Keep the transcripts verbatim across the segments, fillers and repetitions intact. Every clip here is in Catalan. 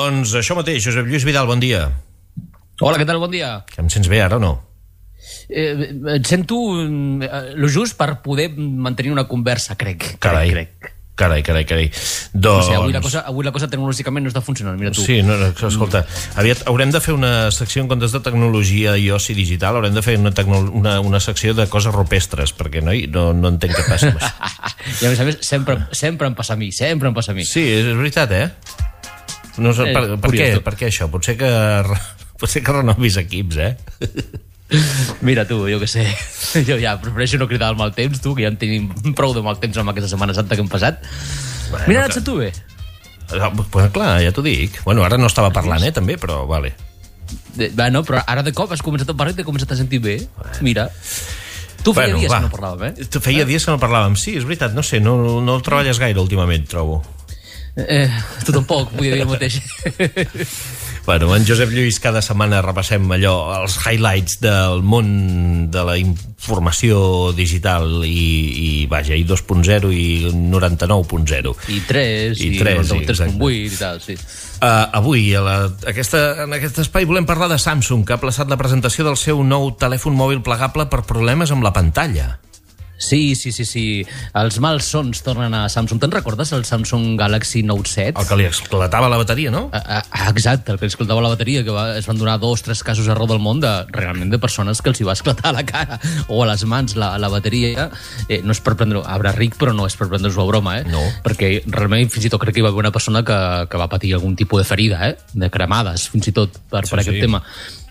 Doncs això mateix, Josep Lluís Vidal, bon dia. Hola, què tal? Bon dia. Que em sents bé ara o no? Eh, et sento eh, lo just per poder mantenir una conversa, crec. Carai, crec. carai, carai, carai. Doncs... No sé, avui la cosa, avui la cosa tecnològicament no està funcionant, mira tu. Sí, no, no, escolta, aviat haurem de fer una secció en comptes de tecnologia i oci digital, haurem de fer una, tecno... una, una secció de coses rupestres, perquè no, no, no entenc què passa amb això. I a més a més, sempre, sempre em passa a mi, sempre em passa a mi. Sí, és veritat, eh? No, per, per, per, què? per què això? Potser que, potser que renovis equips, eh? Mira tu, jo què sé. Jo ja prefereixo no cridar el mal temps, tu, que ja en tenim prou de mal temps amb aquesta Setmana Santa que hem passat. Bueno, Mira, et sento bé. Pues clar, ja t'ho dic. Bueno, ara no estava parlant, eh, també, però vale. Bueno, però ara de cop has començat a parlar i t'he començat a sentir bé. Mira. Tu feia bueno, dies va. que no parlàvem, eh? Tu feia dies que no parlàvem, sí, és veritat, no sé, no, no el treballes gaire últimament, trobo. Eh, tu tampoc, vull dir el mateix. Bueno, en Josep Lluís cada setmana repassem allò, els highlights del món de la informació digital i, i vaja, i dos punt zero i noranta-nou punt zero. I tres, i, i tres punt vuit i tal, sí. Uh, avui, a la, aquesta, en aquest espai, volem parlar de Samsung, que ha plaçat la presentació del seu nou telèfon mòbil plegable per problemes amb la pantalla. Sí, sí, sí, sí. Els mals sons tornen a Samsung. Te'n recordes el Samsung Galaxy Note set? El que li esclatava la bateria, no? Ah, ah, exacte, el que li esclatava la bateria, que va, es van donar dos, tres casos arreu del món de, realment de persones que els hi va esclatar a la cara o a les mans la, la bateria. Eh, no és per prendre-ho, arbre ric, però no és per prendre-ho a broma, eh? No. Perquè realment fins i tot crec que hi va haver una persona que, que va patir algun tipus de ferida, eh? De cremades, fins i tot, per, sí, per aquest sí. tema.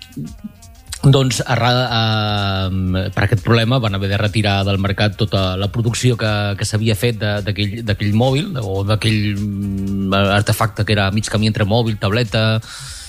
Doncs arran, eh, per aquest problema van haver de retirar del mercat tota la producció que, que s'havia fet d'aquell mòbil o d'aquell artefacte que era mig camí entre mòbil, tableta,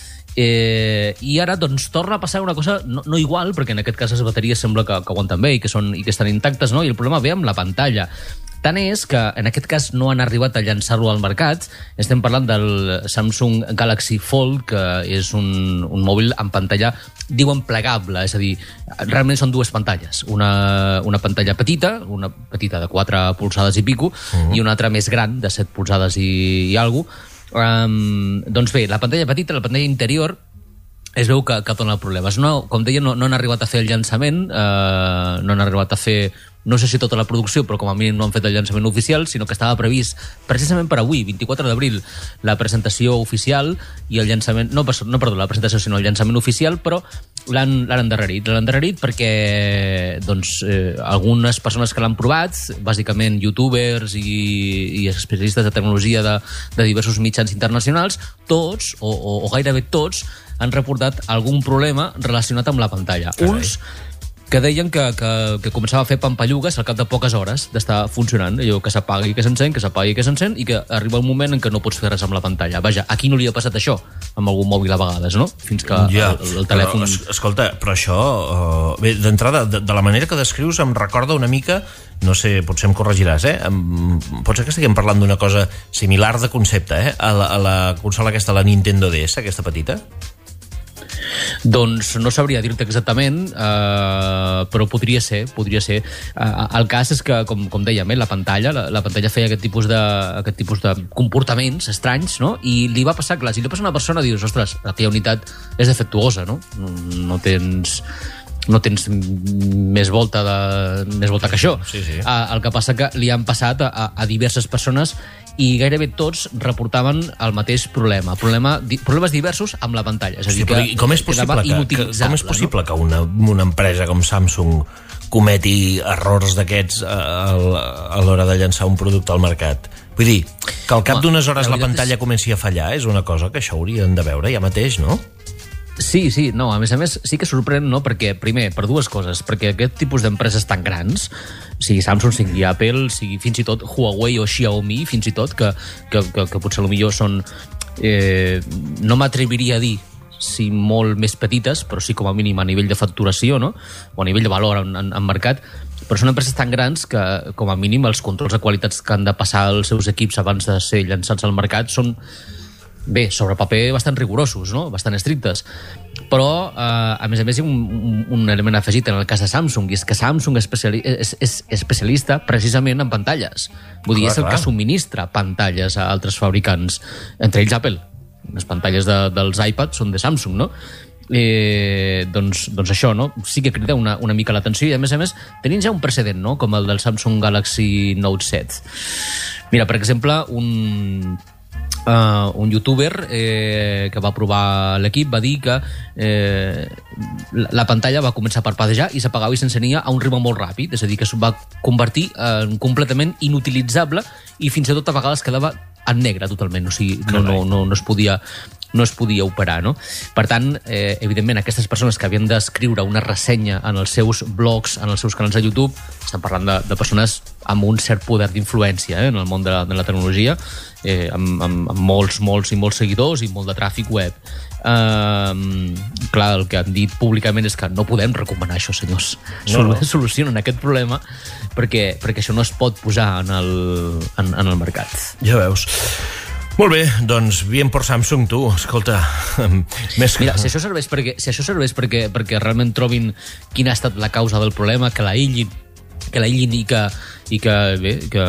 eh, i ara doncs torna a passar una cosa no, no igual, perquè en aquest cas les bateries sembla que, que aguanten bé i que, són, i que estan intactes, no? I el problema ve amb la pantalla. Tant és que en aquest cas no han arribat a llançar-lo al mercat. Estem parlant del Samsung Galaxy Fold, que és un, un mòbil amb pantalla, diuen plegable, és a dir, realment són dues pantalles. Una, una pantalla petita, una petita de quatre polzades i pico, uh-huh. i una altra més gran, de set polzades i, i alguna cosa. Um, doncs bé, la pantalla petita, la pantalla interior, es veu que, que dona problemes. No, com deia, no, no han arribat a fer el llançament, eh, no han arribat a fer, no sé si tota la producció, però com a mínim no han fet el llançament oficial, sinó que estava previst precisament per avui, vint-i-quatre d'abril, la presentació oficial i el llançament, no, no perdó, la presentació, sinó el llançament oficial, però l'han endarrerit. L'han endarrerit perquè doncs, eh, algunes persones que l'han provat, bàsicament youtubers i, i especialistes de tecnologia de, de diversos mitjans internacionals, tots, o, o, o gairebé tots, han reportat algun problema relacionat amb la pantalla. Carai. Uns que deien que, que, que començava a fer pampallugues al cap de poques hores d'estar funcionant, allò que s'apaga i que s'encén, que s'apaga i que s'encén, i que arriba un moment en què no pots fer res amb la pantalla. Vaja, a qui no li ha passat això amb algun mòbil a vegades, no? Fins que ja, el, el telèfon... Però, escolta, però això... Uh, bé, d'entrada, de, de la manera que descrius em recorda una mica, no sé, potser em corregiràs, eh? Em, pot ser que estiguem parlant d'una cosa similar de concepte, eh? A la, a la consola aquesta, la Nintendo D S, aquesta petita? Doncs no sabria dir-te exactament, eh, però podria ser, podria ser. Eh, el cas és que, com, com dèiem, eh, la pantalla, la, la pantalla feia aquest tipus, de, aquest tipus de comportaments estranys, no? I li va passar, clar, si li passa a una persona, dius, ostres, aquella unitat és defectuosa, no? No, no tens... no tens més volta, de, més volta que això. Sí, sí. Eh, el que passa que li han passat a, a diverses persones i gairebé tots reportaven el mateix problema. problema di, problemes diversos amb la pantalla. És a dir, sí, que com és possible, que, que, com és possible no? que una, una empresa com Samsung cometi errors d'aquests a, a l'hora de llançar un producte al mercat? Vull dir, que al cap d'unes hores la, la pantalla és... comenci a fallar és una cosa que això haurien de veure ja mateix, no? Sí, sí, no, a més a més sí que sorprèn, no? Perquè, primer, per dues coses, perquè aquest tipus d'empreses tan grans, sigui Samsung, sigui Apple, sigui fins i tot Huawei o Xiaomi, fins i tot, que, que, que, que potser potser són, eh, no m'atreviria a dir si molt més petites, però sí com a mínim a nivell de facturació, no? O a nivell de valor en, en, en mercat, però són empreses tan grans que, com a mínim, els controls de qualitats que han de passar als seus equips abans de ser llançats al mercat són, bé, sobre paper bastant rigorosos, no? Bastant estrictes. Però, eh, a més a més, hi ha un, un element afegit en el cas de Samsung, i és que Samsung especiali és, és especialista precisament en pantalles. Vull dir, clar, és el clar. que subministra pantalles a altres fabricants, entre ells Apple. les pantalles de, dels iPads són de Samsung, no? Eh, doncs, doncs això, no? Sí que crida una, una mica l'atenció i, a més a més, tenim ja un precedent, no? Com el del Samsung Galaxy Note set. Mira, per exemple, un... Uh, un youtuber eh, que va provar l'equip va dir que eh, la, la pantalla va començar a parpadejar i s'apagava i s'encenia a un ritme molt ràpid, és a dir, que es va convertir en completament inutilitzable i fins i tot a vegades quedava en negre totalment, o sigui, no, no, no, no es podia no es podia operar, no? Per tant, eh, evidentment, aquestes persones que havien d'escriure una ressenya en els seus blogs, en els seus canals de YouTube, estan parlant de, de persones amb un cert poder d'influència eh, en el món de la, de la tecnologia, eh, amb, amb, amb molts, molts i molts seguidors i molt de tràfic web. Uh, clar, el que han dit públicament és que no podem recomanar això, senyors. No, no. Solucionen aquest problema perquè, perquè això no es pot posar en el, en, en el mercat. Ja veus. Molt bé, doncs bien por Samsung, tu, escolta. Més que... Mira, si això serveix perquè, si això serveix perquè, perquè realment trobin quina ha estat la causa del problema, que l'aïllin, que l'aïllin i que, i que, bé, que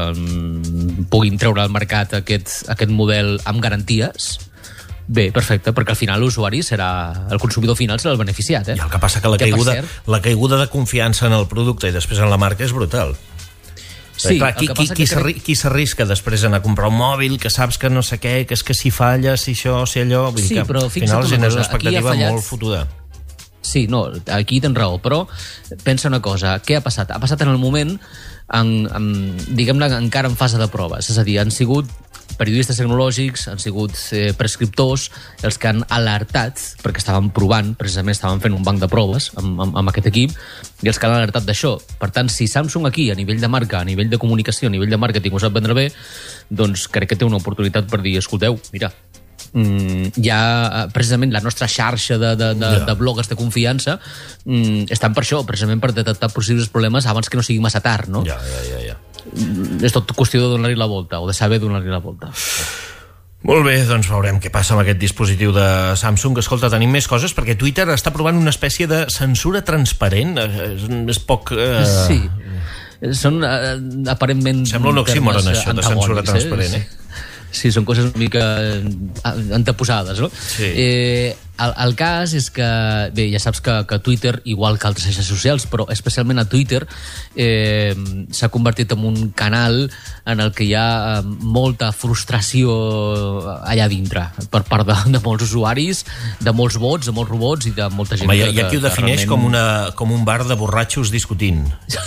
um, puguin treure al mercat aquest, aquest model amb garanties, bé, perfecte, perquè al final l'usuari serà, el consumidor final serà el beneficiat. Eh? I el que passa que la, que caiguda, cert... la caiguda de confiança en el producte i després en la marca és brutal. Sí, clar, qui, qui, qui, crec... qui s'arrisca després a anar a comprar un mòbil que saps que no sé què, que és que si falla, si això, si allò... Vull sí, dir que però al final genera una expectativa fallat... molt fotuda. Sí, no, aquí tens raó, però pensa una cosa, què ha passat? Ha passat en el moment, en, en, diguem-ne, encara en fase de proves, és a dir, han sigut periodistes tecnològics, han sigut eh, prescriptors els que han alertat, perquè estaven provant, precisament estaven fent un banc de proves amb, amb, amb aquest equip, i els que han alertat d'això. Per tant, si Samsung aquí, a nivell de marca, a nivell de comunicació, a nivell de màrqueting, ho sap vendre bé, doncs crec que té una oportunitat per dir, escolteu, mira, mm, ja precisament la nostra xarxa de, de, de, de blogs de confiança mm, estan per això, precisament per detectar possibles problemes abans que no sigui massa tard, no? Ja, ja, ja, ja. És tot qüestió de donar-hi la volta, o de saber donar-hi la volta. Molt bé, doncs veurem què passa amb aquest dispositiu de Samsung. Escolta, tenim més coses, perquè Twitter està provant una espècie de censura transparent. És poc... Eh... Sí, són eh, aparentment... Sembla un oxímoron, això, de censura transparent, eh? Sí, són coses una mica anteposades, no? Sí. Eh, el, el cas és que, bé, ja saps que, que Twitter, igual que altres xarxes socials, però especialment a Twitter, eh, s'ha convertit en un canal en el que hi ha molta frustració allà dintre, per part de, de molts usuaris, de molts bots, de molts robots i de molta gent. Home, hi ha, hi ha qui ho defineix realment... com, una, com un bar de borratxos discutint.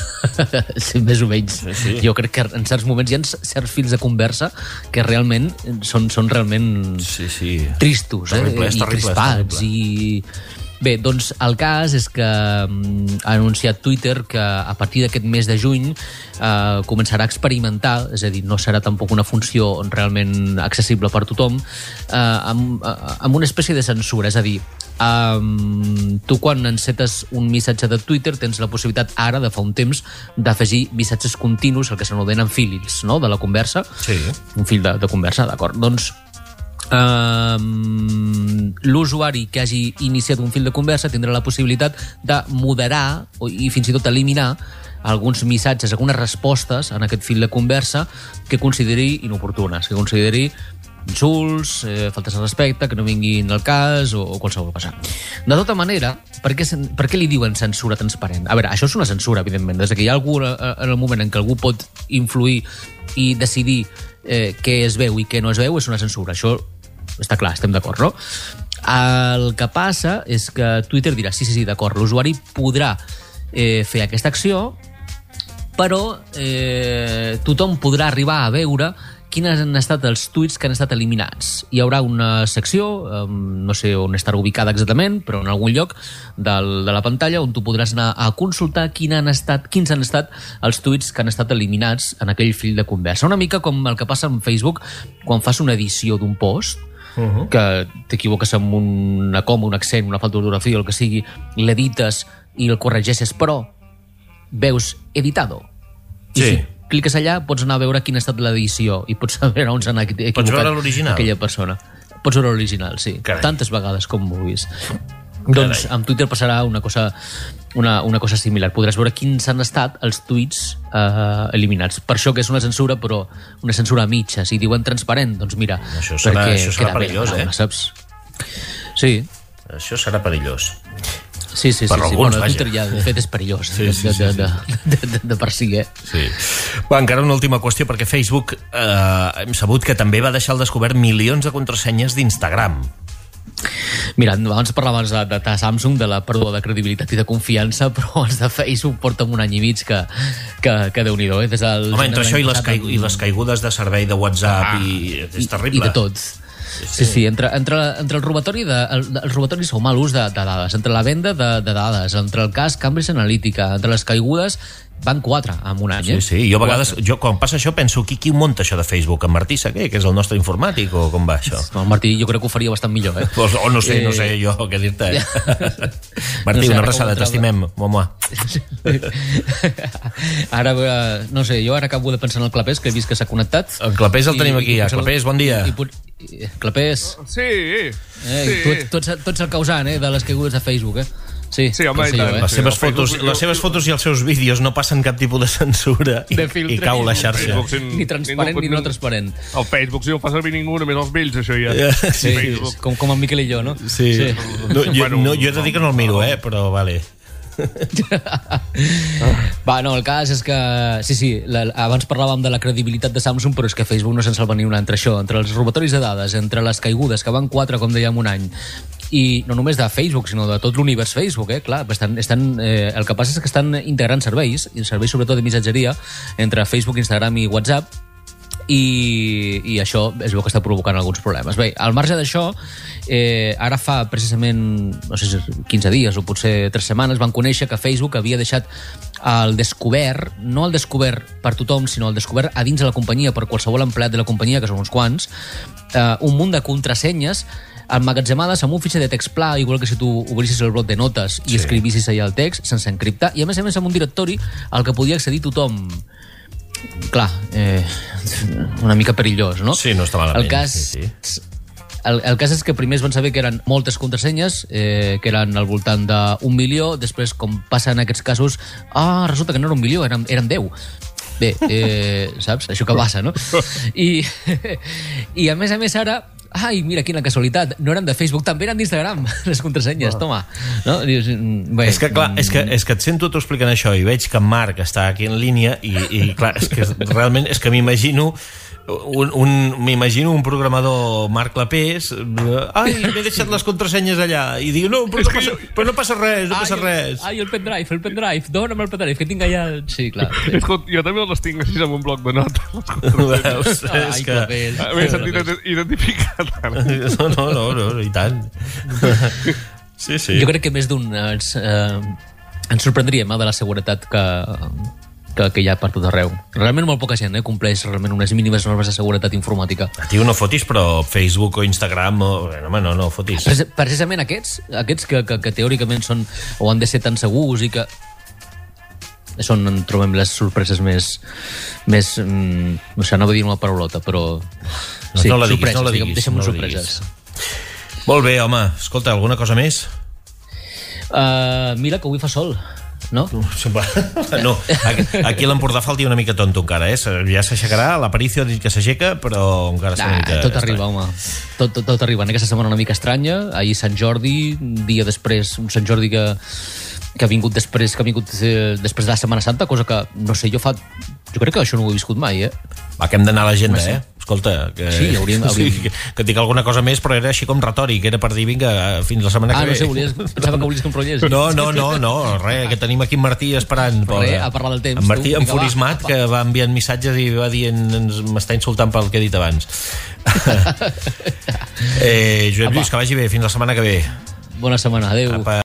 Sí, més o menys. Sí, sí. Jo crec que en certs moments hi ha certs fils de conversa que realment són, són realment sí, sí. tristos, terrible, eh? És terrible, i crispats i... Bé, doncs el cas és que um, ha anunciat Twitter que a partir d'aquest mes de juny uh, començarà a experimentar, és a dir, no serà tampoc una funció realment accessible per tothom, uh, amb, uh, amb una espècie de censura, és a dir, um, tu quan encetes un missatge de Twitter tens la possibilitat ara, de fa un temps, d'afegir missatges continus, el que s'anomenen fils, no?, de la conversa. Sí. Un fil de, de conversa, d'acord. Doncs Um, l'usuari que hagi iniciat un fil de conversa tindrà la possibilitat de moderar i fins i tot eliminar alguns missatges, algunes respostes en aquest fil de conversa que consideri inoportunes, que consideri insults, eh, faltes de respecte, que no vinguin al cas o, o qualsevol cosa. De tota manera, per què, per què li diuen censura transparent? A veure, això és una censura, evidentment. Des que hi ha algú, en el moment en què algú pot influir i decidir eh, què es veu i què no es veu, és una censura. Això està clar, estem d'acord, no? El que passa és que Twitter dirà, sí, sí, sí, d'acord, l'usuari podrà eh, fer aquesta acció, però eh, tothom podrà arribar a veure quins han estat els tuits que han estat eliminats. Hi haurà una secció, eh, no sé on estarà ubicada exactament, però en algun lloc del, de la pantalla on tu podràs anar a consultar quin han estat, quins han estat els tuits que han estat eliminats en aquell fil de conversa. Una mica com el que passa amb Facebook quan fas una edició d'un post, Uh-huh. que t'equivoques amb una coma, un accent, una falta d'ortografia, el que sigui, l'edites i el corregeixes, però veus editado. I sí. si cliques allà, pots anar a veure quina ha estat l'edició i pots saber on s'ha equivocat pots veure l'original. Aquella persona. Pots veure l'original, sí. Carai. Tantes vegades com vulguis. Doncs amb Twitter passarà una cosa, una, una cosa similar. Podràs veure quins han estat els tuits eh, eliminats. Per això que és una censura, però una censura a mitja. Si diuen transparent, doncs mira, això serà, perquè això serà perillós, bé, eh? Saps? Sí. Això serà perillós. Sí, sí, sí. Per sí. alguns, Bueno, Twitter vaja. ja, de fet, és perillós. Sí, de, sí, de, sí, de, de, de, de, de per si, eh? Sí. Va, encara una última qüestió, perquè Facebook eh, hem sabut que també va deixar al descobert milions de contrasenyes d'Instagram. Mira, abans parlaves de, de, de Samsung, de la pèrdua de credibilitat i de confiança, però els de Facebook porten un any i mig que, que, que Déu-n'hi-do, eh? Des del Home, entre això i les, caigu i les caigudes de servei de WhatsApp ah, i, és terrible. I, i de tot. Sí, sí, sí entre, entre, entre el robatori de, el, el robatori o mal ús de, de dades, entre la venda de, de dades, entre el cas Cambridge Analytica, entre les caigudes, van quatre en un any. Sí, sí, jo a vegades, jo, quan passa això penso, qui, qui munta això de Facebook? En Martí Saguer, que és el nostre informàtic, o com va això? No, el Martí jo crec que ho faria bastant millor, eh? Pues, o no sé, eh... no sé jo què dir-te. Eh? Martí, no sé, una abraçada, t'estimem, home. Ara, no sé, jo ara acabo de pensar en el Clapés, que he vist que s'ha connectat. El Clapés el tenim aquí, ja. Clapés, bon dia. I, i, Clapés. Sí. Eh, sí. Tu, tu, ets, tu ets el causant, eh, de les caigudes de Facebook, eh? Sí, sí, home, sí, jo, eh? les, seves fotos, les seves fotos i els seus vídeos no passen cap tipus de censura i, de i cau la xarxa. Facebook, sin, ni transparent ningú, ni no transparent. El Facebook, si no fa servir ningú, només els vells, això ja. Yeah. Sí, com, com en Miquel i jo, no? Sí. sí. No, jo, bueno, no, jo he de dir que no el miro, eh, però vale. Va, no, el cas és que sí, sí, la, abans parlàvem de la credibilitat de Samsung, però és que Facebook no se'n salva ni una entre això, entre els robatoris de dades, entre les caigudes, que van quatre, com dèiem, un any, i no només de Facebook, sinó de tot l'univers Facebook, eh? Clar, estan, estan, eh, el que passa és que estan integrant serveis, i serveis sobretot de missatgeria, entre Facebook, Instagram i WhatsApp, i, i això es veu que està provocant alguns problemes. Bé, al marge d'això, eh, ara fa precisament, no sé si quinze dies o potser tres setmanes, van conèixer que Facebook havia deixat al descobert, no al descobert per tothom, sinó al descobert a dins de la companyia, per qualsevol empleat de la companyia, que són uns quants, eh, un munt de contrasenyes emmagatzemades amb un fitxer de text pla, igual que si tu obrissis el bloc de notes i sí. escrivissis allà el text, sense encriptar, i a més a més amb un directori al que podia accedir tothom. Clar, eh, una mica perillós, no? Sí, no està malament. El cas, sí, sí. El, el cas és que primer es van saber que eren moltes contrasenyes, eh, que eren al voltant d'un milió, després, com passa en aquests casos, ah, resulta que no era un milió, eren, eren deu. Bé, eh, saps? Això que passa, no? I, i a més a més ara, ai, mira quina casualitat, no eren de Facebook, també eren d'Instagram, les contrasenyes, toma. No? Dius, bé, és que clar, és que, és que et sento tu explicant això i veig que en Marc està aquí en línia i, i clar, és que realment és que m'imagino un, un, m'imagino un programador Marc Clapés, ai, m'he deixat les contrasenyes allà, i diu, no, però no passa, però no passa res, no passa ai, res. Ai, el pendrive, el pendrive, dona'm el pendrive, que tinc allà... Sí, clar. Sí. Escolta, jo també les tinc així amb un bloc de notes. Veus, ai, és que... M'he sentit identificat ara. No, no, no, no, i tant. Sí, sí. Jo crec que més d'un ens, eh, ens sorprendríem eh, de la seguretat que... Que, que hi ha per tot arreu. Realment molt poca gent eh, compleix realment unes mínimes normes de seguretat informàtica. Tio, no fotis, però Facebook o Instagram o... Home, no, no fotis. Precis precisament aquests, aquests que, que, que teòricament són o han de ser tan segurs i que són, en trobem les sorpreses més... més mm, no sé, no vull dir una paraulota, però... No, sí, no la diguis, sorpreses, no la diguis. Deixa'm no la sorpreses. Diguis. Molt bé, home. Escolta, alguna cosa més? Uh, mira, que avui fa sol. No? No, aquí, aquí a l'Empordà falti una mica tonto encara, eh? Ja s'aixecarà, l'Aparicio ha dit que s'aixeca, però encara està una mica... Tot arriba, home. Tot, tot, tot arriba. En aquesta setmana una mica estranya. Ahir Sant Jordi, un dia després, un Sant Jordi que, que ha vingut després que ha vingut eh, després de la Setmana Santa, cosa que, no sé, jo fa... Jo crec que això no ho he viscut mai, eh? Va, que hem d'anar a l'agenda, eh? Escolta, que... Sí, hauríem... hauríem... Sí, que, que et dic alguna cosa més, però era així com retòric, era per dir, vinga, fins la setmana ah, que ve. Ah, no sé, volies... pensava que volies que em rotllés. No, no, no, no, res, que tenim aquí en Martí esperant. Res, a parlar del temps. En Martí tu, enfurismat, va, que va enviant missatges i va dient, m'està insultant pel que he dit abans. eh, Josep Lluís, que vagi bé, fins la setmana que ve. Bona setmana, adéu. Apa.